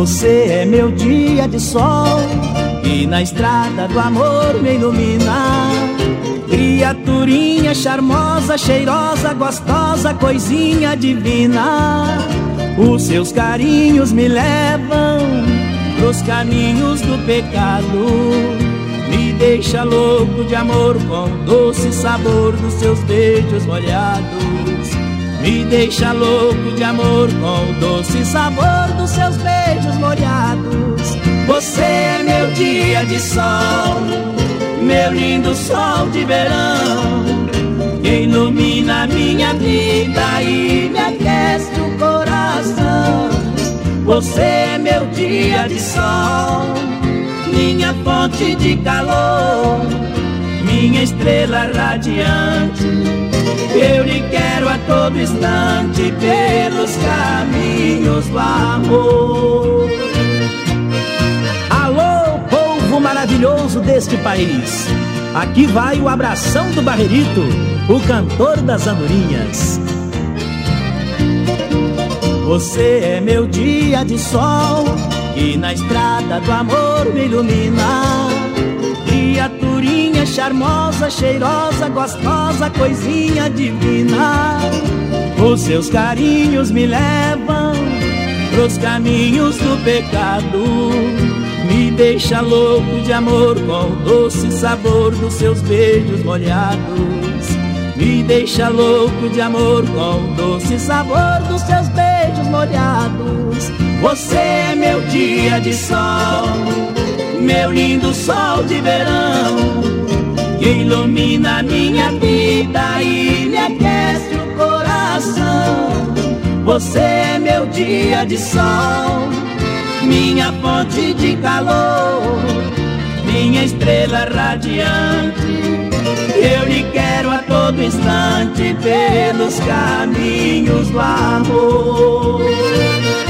Você é meu dia de sol e na estrada do amor me ilumina. Criaturinha charmosa, cheirosa, gostosa, coisinha divina. Os seus carinhos me levam pros caminhos do pecado. Me deixa louco de amor com o doce sabor dos seus beijos molhados. Me deixa louco de amor com o doce sabor dos seus beijos molhados. Você é meu dia de sol, meu lindo sol de verão, que ilumina minha vida e me aquece o coração. Você é meu dia de sol, minha fonte de calor, minha estrela radiante. Eu lhe quero a todo instante pelos caminhos do amor. Alô, povo maravilhoso deste país, aqui vai o abração do Barrerito, o cantor das andorinhas. Você é meu dia de sol, que na estrada do amor me ilumina. Criaturinha charmosa, cheirosa, gostosa, coisinha divina. Os seus carinhos me levam pros caminhos do pecado. Me deixa louco de amor com o doce sabor dos seus beijos molhados. Me deixa louco de amor com o doce sabor dos seus beijos molhados. Você é meu dia de sol, meu lindo sol de verão, que ilumina minha vida e me aquece o coração. Você é meu dia de sol, minha fonte de calor, minha estrela radiante. Eu lhe quero a todo instante pelos caminhos do amor.